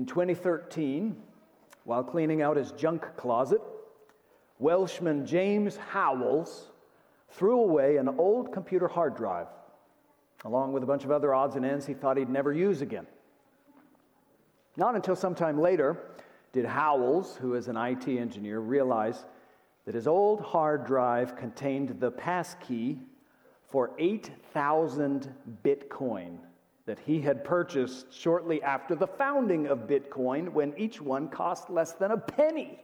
In 2013, while cleaning out his junk closet, Welshman James Howells threw away an old computer hard drive, along with a bunch of other odds and ends he thought he'd never use again. Not until sometime later did Howells, who is an IT engineer, realize that his old hard drive contained the passkey for 8,000 Bitcoin that he had purchased shortly after the founding of Bitcoin, when each one cost less than a penny.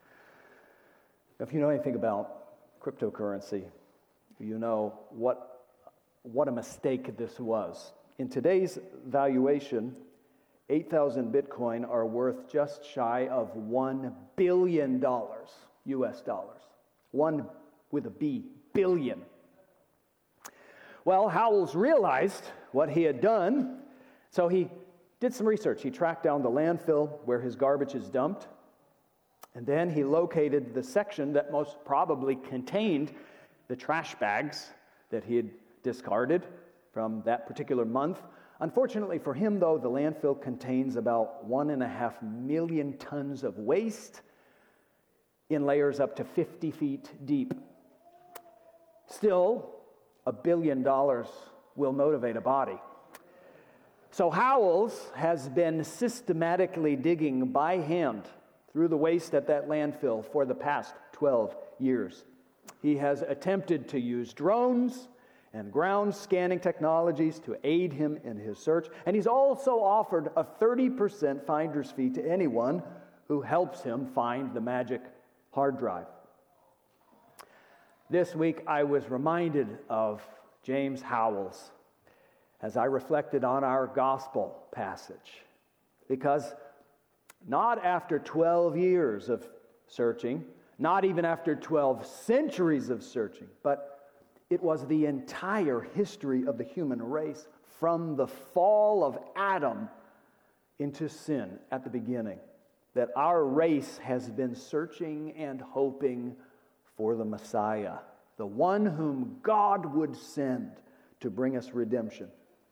If you know anything about cryptocurrency, you know what a mistake this was. In today's valuation, 8,000 Bitcoin are worth just shy of $1 billion, US dollars. One with a B, billion. Well, Howells realized what he had done, so he did some research. He tracked down the landfill where his garbage is dumped, and then he located the section that most probably contained the trash bags that he had discarded from that particular month. Unfortunately for him, though, the landfill contains about 1.5 million tons of waste in layers up to 50 feet deep. Still, $1 billion will motivate a body. So Howells has been systematically digging by hand through the waste at that landfill for the past 12 years. He has attempted to use drones and ground scanning technologies to aid him in his search, and he's also offered a 30% finder's fee to anyone who helps him find the magic hard drive. This week I was reminded of James Howells as I reflected on our gospel passage, because not after 12 years of searching, not even after 12 centuries of searching, but it was the entire history of the human race from the fall of Adam into sin at the beginning, that our race has been searching and hoping for the Messiah, the one whom God would send to bring us redemption.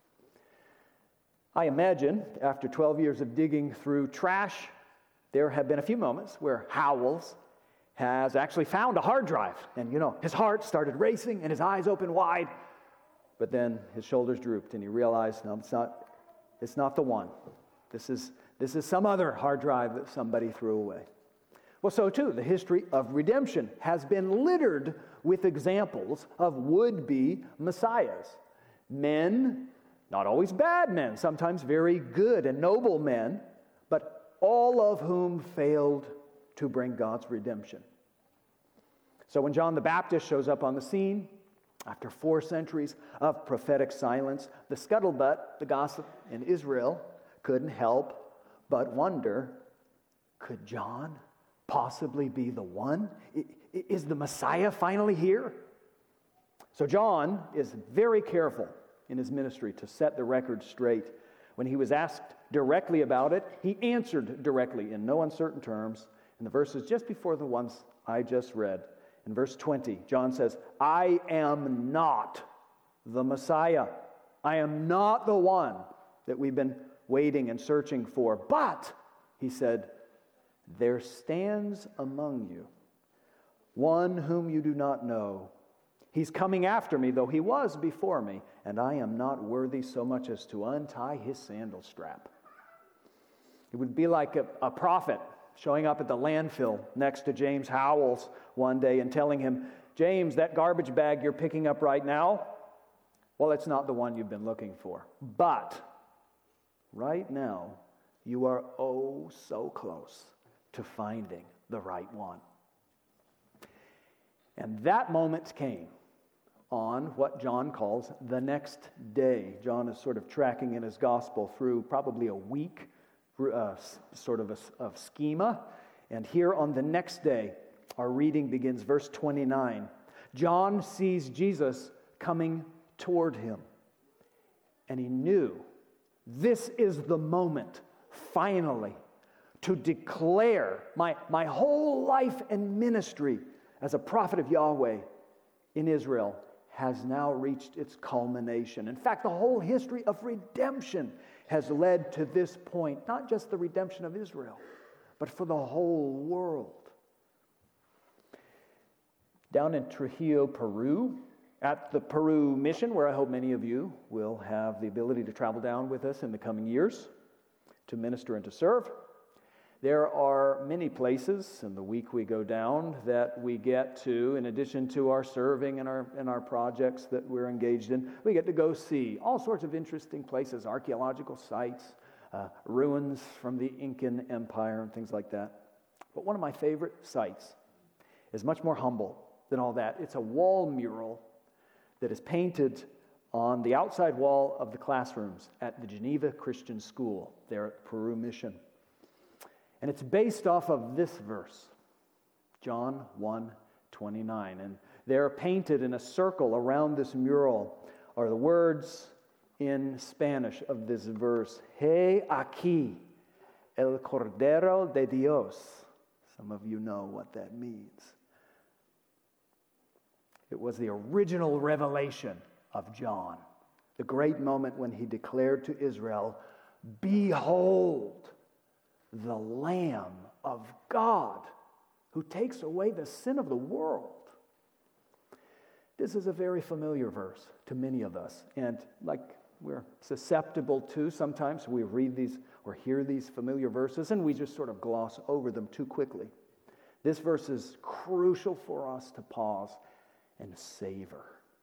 I imagine after 12 years of digging through trash, there have been a few moments where Howells has actually found a hard drive. And his heart started racing and his eyes opened wide. But then his shoulders drooped and he realized, no, it's not the one. This is some other hard drive that somebody threw away. Well, so too, the history of redemption has been littered with examples of would-be messiahs. Men, not always bad men, sometimes very good and noble men, but all of whom failed to bring God's redemption. So when John the Baptist shows up on the scene, after 4 centuries of prophetic silence, the scuttlebutt, the gossip in Israel, couldn't help but wonder, could John possibly be the one? Is the Messiah finally here? So John is very careful in his ministry to set the record straight. When he was asked directly about it, he answered directly in no uncertain terms. In the verses just before the ones I just read, in verse 20, John says, I am not the Messiah. I am not the one that we've been waiting and searching for. But, he said, there stands among you one whom you do not know. He's coming after me, though he was before me, and I am not worthy so much as to untie his sandal strap. It would be like a prophet showing up at the landfill next to James Howells one day and telling him, James, that garbage bag you're picking up right now, well, it's not the one you've been looking for. But right now, you are oh so close to finding the right one. And that moment came on what John calls the next day. John is sort of tracking in his gospel through probably a week sort of a schema. And here on the next day, our reading begins, verse 29. John sees Jesus coming toward him. And he knew this is the moment, finally, to declare my whole life and ministry as a prophet of Yahweh in Israel has now reached its culmination. In fact, the whole history of redemption has led to this point, not just the redemption of Israel, but for the whole world. Down in Trujillo, Peru, at the Peru mission, where I hope many of you will have the ability to travel down with us in the coming years to minister and to serve. There are many places in the week we go down that we get to, in addition to our serving and our projects that we're engaged in, we get to go see all sorts of interesting places, archaeological sites, ruins from the Incan Empire and things like that. But one of my favorite sites is much more humble than all that. It's a wall mural that is painted on the outside wall of the classrooms at the Geneva Christian School there at Peru Mission. And it's based off of this verse, John 1:29. And they're painted in a circle around this mural are the words in Spanish of this verse, He aquí, el Cordero de Dios. Some of you know what that means. It was the original revelation of John, the great moment when he declared to Israel, behold, the Lamb of God who takes away the sin of the world. This is a very familiar verse to many of us, and like we're susceptible to, sometimes we read these or hear these familiar verses and we just sort of gloss over them too quickly. This verse is crucial for us to pause and savor.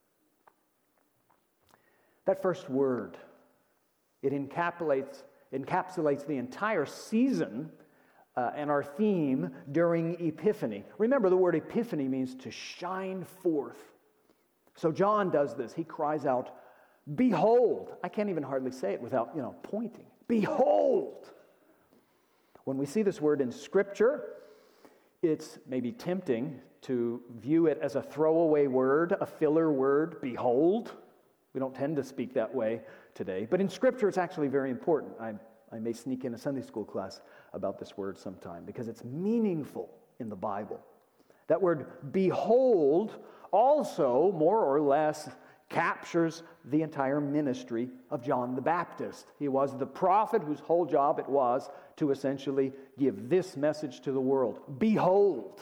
That first word, it encapsulates the entire season and our theme during Epiphany. Remember, the word Epiphany means to shine forth. So John does this. He cries out, behold. I can't even hardly say it without, pointing. Behold. When we see this word in Scripture, it's maybe tempting to view it as a throwaway word, a filler word, behold. We don't tend to speak that way today. But in Scripture, it's actually very important. I may sneak in a Sunday school class about this word sometime because it's meaningful in the Bible. That word behold also more or less captures the entire ministry of John the Baptist. He was the prophet whose whole job it was to essentially give this message to the world. Behold.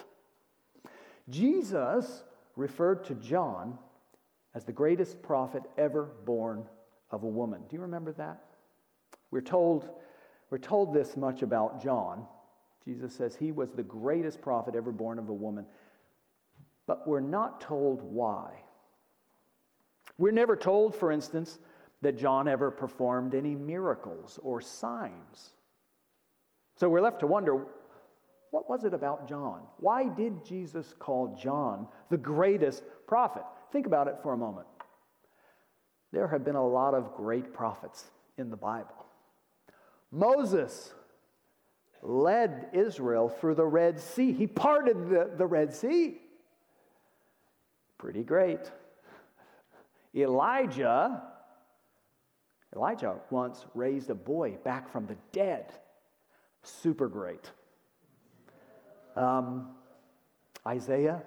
Jesus referred to John as the greatest prophet ever born of a woman. Do you remember that? We're told this much about John. Jesus says he was the greatest prophet ever born of a woman. But we're not told why. We're never told, for instance, that John ever performed any miracles or signs. So we're left to wonder, what was it about John? Why did Jesus call John the greatest prophet? Think about it for a moment. There have been a lot of great prophets in the Bible. Moses led Israel through the Red Sea. He parted the Red Sea. Pretty great. Elijah once raised a boy back from the dead. Super great. Isaiah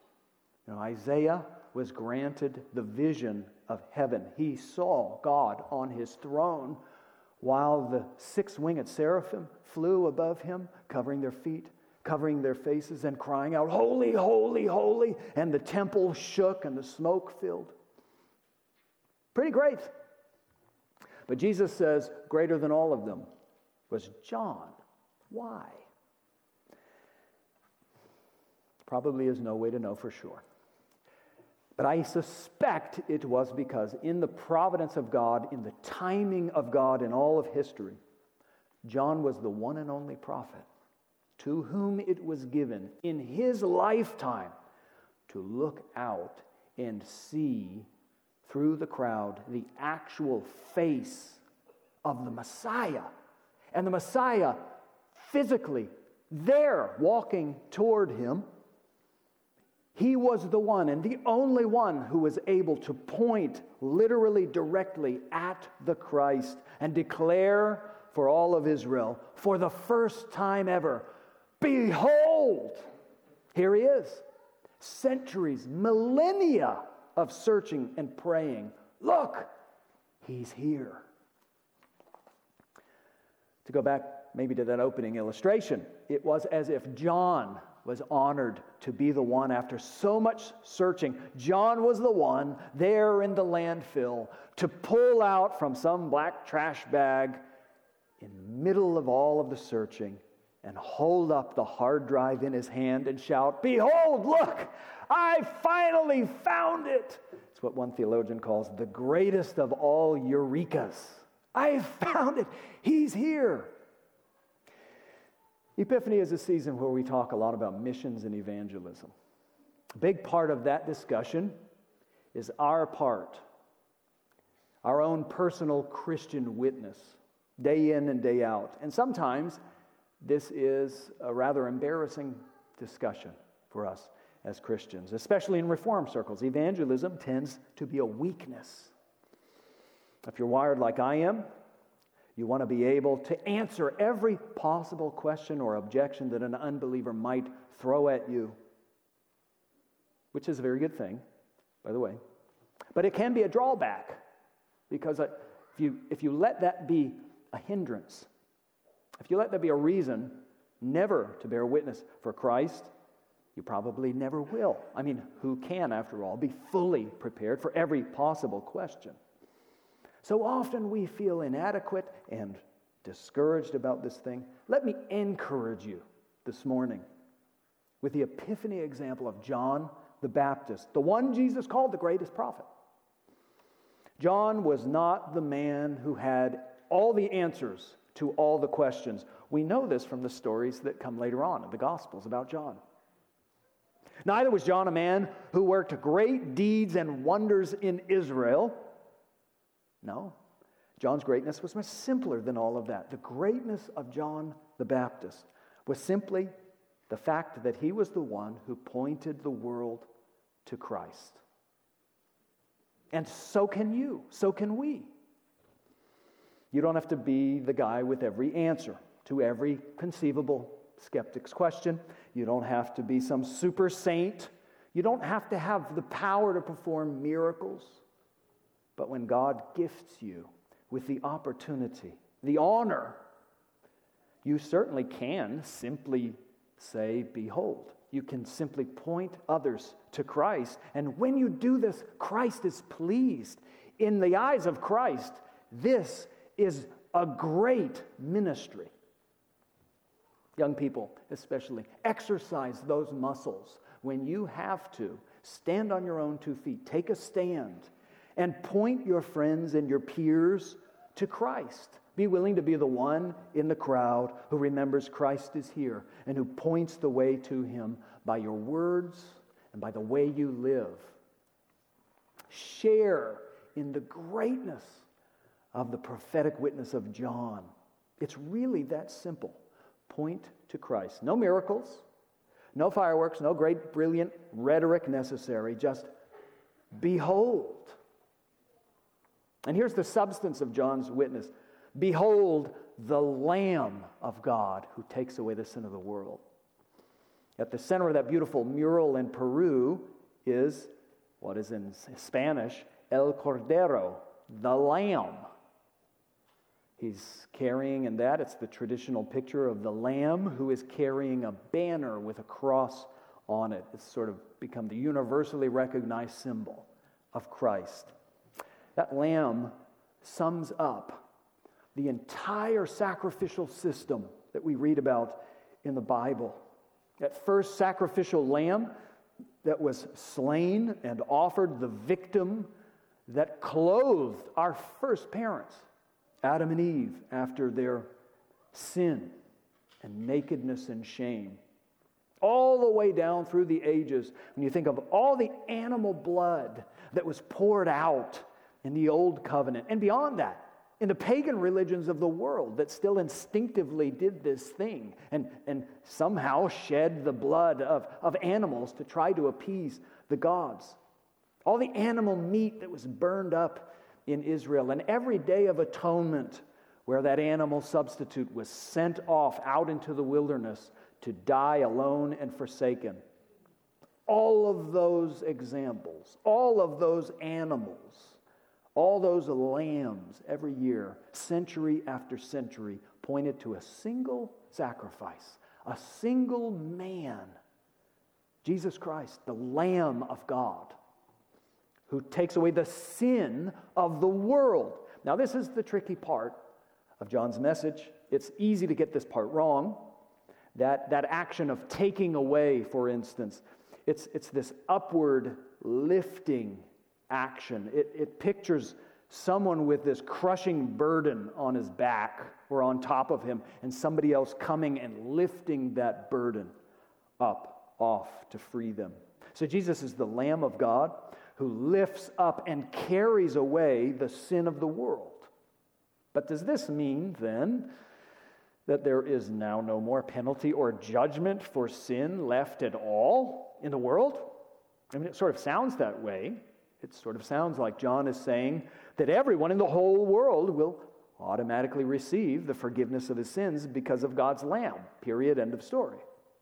was granted the vision of heaven. He saw God on his throne while the six-winged seraphim flew above him, covering their feet, covering their faces, and crying out, holy, holy, holy, and the temple shook and the smoke filled. Pretty great. But Jesus says greater than all of them was John. Why? Probably is no way to know for sure. But I suspect it was because in the providence of God, in the timing of God in all of history, John was the one and only prophet to whom it was given in his lifetime to look out and see through the crowd the actual face of the Messiah. And the Messiah physically there walking toward him. He was the one and the only one who was able to point literally directly at the Christ and declare for all of Israel, for the first time ever, behold, here he is. Centuries, millennia of searching and praying. Look, he's here. To go back maybe to that opening illustration, it was as if John was honored to be the one after so much searching. John was the one there in the landfill to pull out from some black trash bag in the middle of all of the searching and hold up the hard drive in his hand and shout, "Behold, look, I finally found it." It's what one theologian calls the greatest of all eurekas. I found it. He's here. Epiphany is a season where we talk a lot about missions and evangelism. A big part of that discussion is our part, our own personal Christian witness, day in and day out. And sometimes this is a rather embarrassing discussion for us as Christians, especially in Reform circles. Evangelism tends to be a weakness. If you're wired like I am, you want to be able to answer every possible question or objection that an unbeliever might throw at you, which is a very good thing, by the way. But it can be a drawback, because if you let that be a hindrance, if you let that be a reason never to bear witness for Christ, you probably never will. I mean, who can, after all, be fully prepared for every possible question? So often we feel inadequate and discouraged about this thing. Let me encourage you this morning with the Epiphany example of John the Baptist, the one Jesus called the greatest prophet. John was not the man who had all the answers to all the questions. We know this from the stories that come later on in the Gospels about John. Neither was John a man who worked great deeds and wonders in Israel. No, John's greatness was much simpler than all of that. The greatness of John the Baptist was simply the fact that he was the one who pointed the world to Christ. And so can you, so can we. You don't have to be the guy with every answer to every conceivable skeptic's question. You don't have to be some super saint. You don't have to have the power to perform miracles. But when God gifts you with the opportunity, the honor, you certainly can simply say, "Behold." You can simply point others to Christ. And when you do this, Christ is pleased. In the eyes of Christ, this is a great ministry. Young people, especially, exercise those muscles when you have to stand on your own 2 feet, take a stand, and point your friends and your peers to Christ. Be willing to be the one in the crowd who remembers Christ is here and who points the way to him by your words and by the way you live. Share in the greatness of the prophetic witness of John. It's really that simple. Point to Christ. No miracles, no fireworks, no great brilliant rhetoric necessary. Just behold. And here's the substance of John's witness. Behold the Lamb of God who takes away the sin of the world. At the center of that beautiful mural in Peru is what is in Spanish, El Cordero, the Lamb. He's carrying in that, it's the traditional picture of the Lamb who is carrying a banner with a cross on it. It's sort of become the universally recognized symbol of Christ. That lamb sums up the entire sacrificial system that we read about in the Bible. That first sacrificial lamb that was slain and offered, the victim that clothed our first parents, Adam and Eve, after their sin and nakedness and shame. All the way down through the ages, when you think of all the animal blood that was poured out in the Old Covenant, and beyond that, in the pagan religions of the world that still instinctively did this thing and somehow shed the blood of animals to try to appease the gods. All the animal meat that was burned up in Israel, and every day of atonement where that animal substitute was sent off out into the wilderness to die alone and forsaken. All of those examples, all of those animals All those lambs every year, century after century, pointed to a single sacrifice, a single man, Jesus Christ, the Lamb of God, who takes away the sin of the world. Now, this is the tricky part of John's message. It's easy to get this part wrong. That action of taking away, for instance, it's this upward lifting action. It pictures someone with this crushing burden on his back or on top of him, and somebody else coming and lifting that burden up, off to free them. So Jesus is the Lamb of God who lifts up and carries away the sin of the world. But does this mean, then, that there is now no more penalty or judgment for sin left at all in the world? I mean, it sort of sounds that way. It sort of sounds like John is saying that everyone in the whole world will automatically receive the forgiveness of his sins because of God's Lamb. Period. End of story.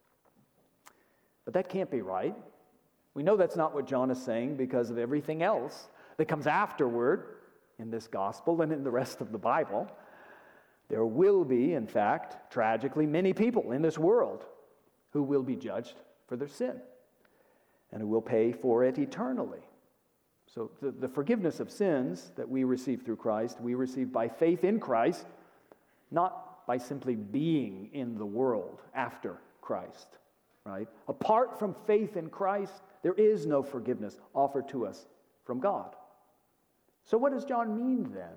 But that can't be right. We know that's not what John is saying because of everything else that comes afterward in this gospel and in the rest of the Bible. There will be, in fact, tragically, many people in this world who will be judged for their sin and who will pay for it eternally. So the forgiveness of sins that we receive through Christ, we receive by faith in Christ, not by simply being in the world after Christ, right? Apart from faith in Christ, there is no forgiveness offered to us from God. So what does John mean then?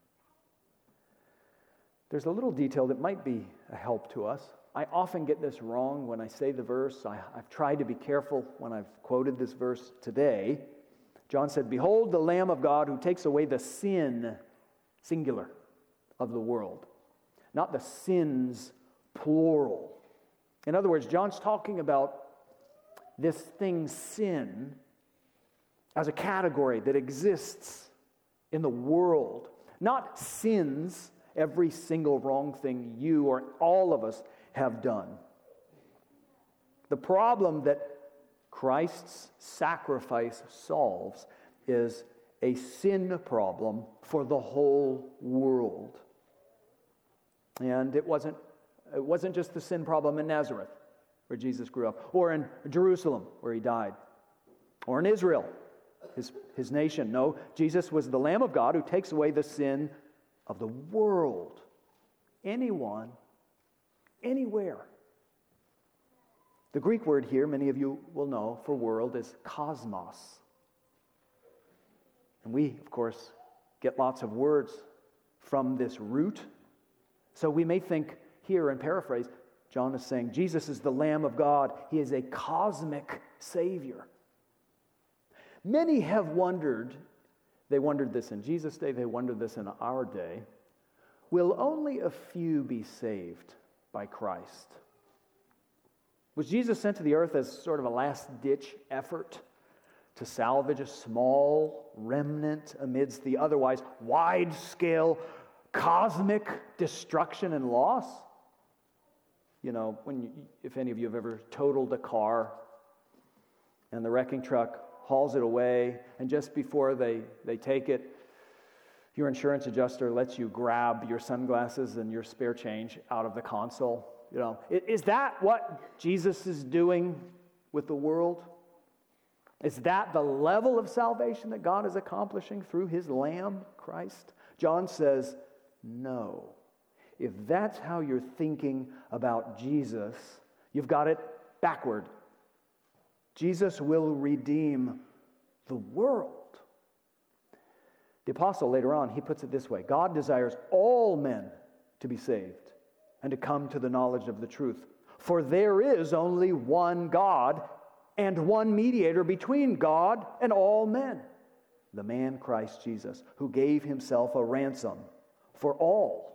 There's a little detail that might be a help to us. I often get this wrong when I say the verse. I've tried to be careful when I've quoted this verse today. John said, "Behold the Lamb of God who takes away the sin," singular, "of the world." Not the sins, plural. In other words, John's talking about this thing, sin, as a category that exists in the world. Not sins, every single wrong thing you or all of us have done. The problem that Christ's sacrifice solves is a sin problem for the whole world. And it wasn't just the sin problem in Nazareth, where Jesus grew up, or in Jerusalem, where he died, or in Israel, his nation. No, Jesus was the Lamb of God who takes away the sin of the world. Anyone, anywhere. The Greek word here, many of you will know, for world is cosmos. And we, of course, get lots of words from this root. So we may think here, and paraphrase, John is saying, Jesus is the Lamb of God. He is a cosmic Savior. Many have wondered, they wondered this in Jesus' day, they wondered this in our day, will only a few be saved by Christ? Was Jesus sent to the earth as sort of a last-ditch effort to salvage a small remnant amidst the otherwise wide-scale cosmic destruction and loss? You know, if any of you have ever totaled a car and the wrecking truck hauls it away, and just before they take it, your insurance adjuster lets you grab your sunglasses and your spare change out of the console. You know, is that what Jesus is doing with the world? Is that the level of salvation that God is accomplishing through his Lamb, Christ? John says, no. If that's how you're thinking about Jesus, you've got it backward. Jesus will redeem the world. The apostle later on, he puts it this way: God desires all men to be saved and to come to the knowledge of the truth. For there is only one God and one mediator between God and all men, the man Christ Jesus, who gave himself a ransom for all.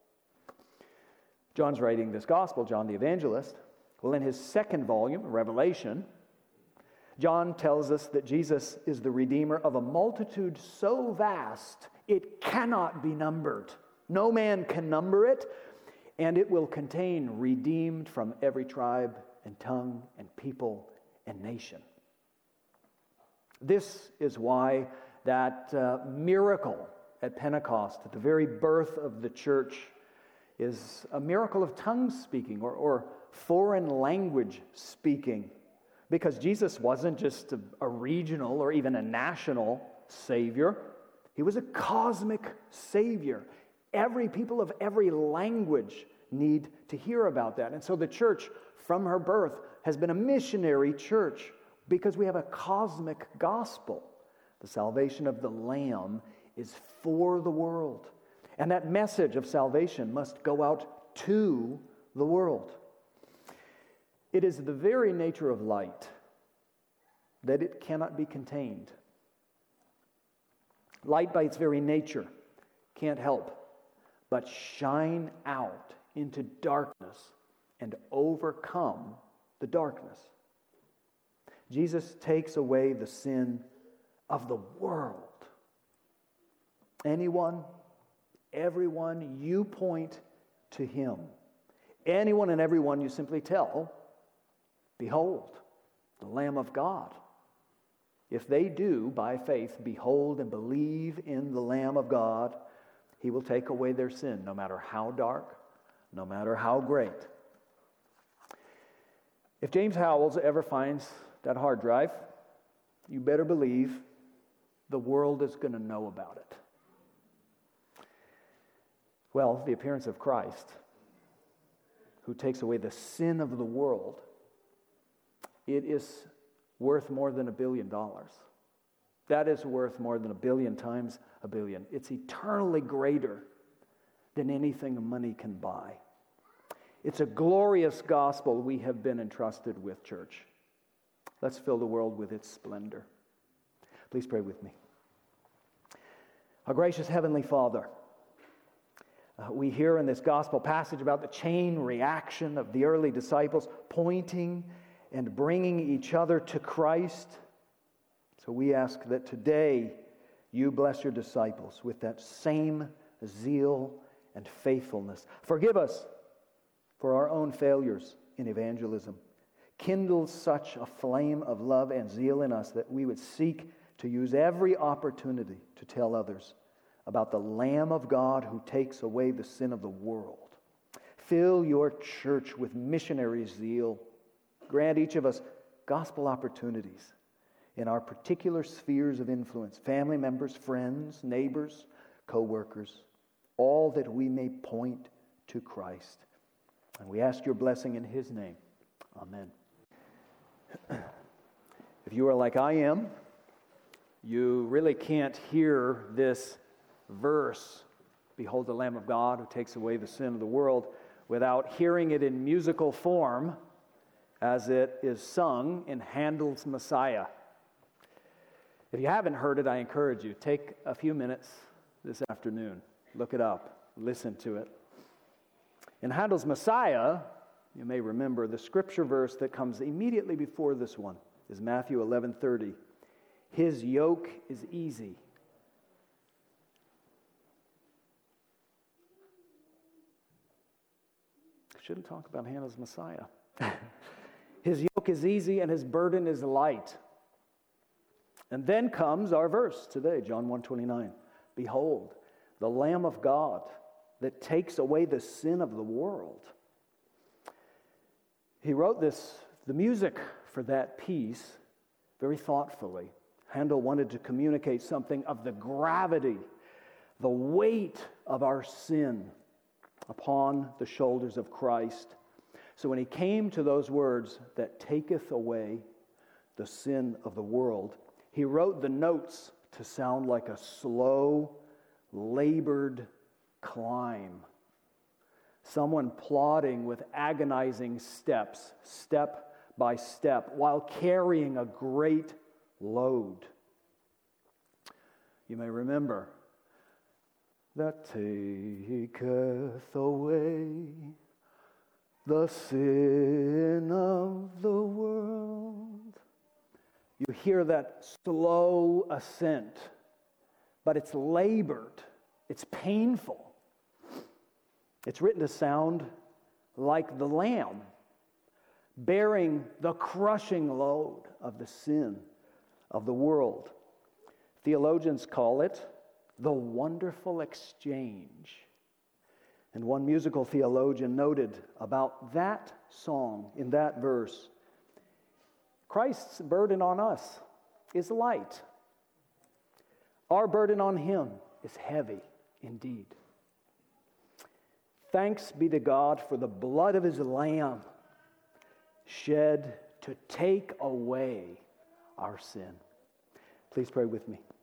John's writing this gospel, John the evangelist. Well, in his second volume, Revelation, John tells us that Jesus is the Redeemer of a multitude so vast it cannot be numbered. No man can number it, and it will contain redeemed from every tribe and tongue and people and nation. This is why that miracle at Pentecost, at the very birth of the church, is a miracle of tongue speaking or foreign language speaking. Because Jesus wasn't just a regional or even a national Savior. He was a cosmic Savior. Every people of every language need to hear about that. And so the church, from her birth, has been a missionary church because we have a cosmic gospel. The salvation of the Lamb is for the world. And that message of salvation must go out to the world. It is the very nature of light that it cannot be contained. Light by its very nature can't help but shine out into darkness and overcome the darkness. Jesus takes away the sin of the world. Anyone, everyone, you point to him. Anyone and everyone, you simply tell, behold, the Lamb of God. If they do, by faith, behold and believe in the Lamb of God, he will take away their sin, no matter how dark, no matter how great. If James Howells ever finds that hard drive, you better believe the world is going to know about it. Well, the appearance of Christ, who takes away the sin of the world, it is worth more than $1 billion. That is worth more than 1 billion times 1 billion. It's eternally greater than anything money can buy. It's a glorious gospel we have been entrusted with, church. Let's fill the world with its splendor. Please pray with me. Our gracious Heavenly Father, we hear in this gospel passage about the chain reaction of the early disciples pointing and bringing each other to Christ. So we ask that today you bless your disciples with that same zeal and faithfulness. Forgive us for our own failures in evangelism. Kindle such a flame of love and zeal in us that we would seek to use every opportunity to tell others about the Lamb of God who takes away the sin of the world. Fill your church with missionary zeal. Grant each of us gospel opportunities in our particular spheres of influence, family members, friends, neighbors, co-workers, all that we may point to Christ. And we ask your blessing in his name. Amen. If you are like I am, you really can't hear this verse, behold the Lamb of God who takes away the sin of the world, without hearing it in musical form as it is sung in Handel's Messiah. If you haven't heard it, I encourage you, take a few minutes this afternoon, look it up, listen to it. In Handel's Messiah, you may remember the scripture verse that comes immediately before this one is Matthew 11:30. His yoke is easy. I shouldn't talk about Handel's Messiah. His yoke is easy and his burden is light. And then comes our verse today, John 1:29. Behold, the Lamb of God that takes away the sin of the world. He wrote the music for that piece very thoughtfully. Handel wanted to communicate something of the gravity, the weight of our sin upon the shoulders of Christ. So when he came to those words, that taketh away the sin of the world, he wrote the notes to sound like a slow, labored climb. Someone plodding with agonizing steps, step by step, while carrying a great load. You may remember, that taketh away the sin of the world. You hear that slow ascent, but it's labored, it's painful. It's written to sound like the Lamb, bearing the crushing load of the sin of the world. Theologians call it the wonderful exchange. And one musical theologian noted about that song in that verse, Christ's burden on us is light. Our burden on him is heavy indeed. Thanks be to God for the blood of his Lamb shed to take away our sin. Please pray with me.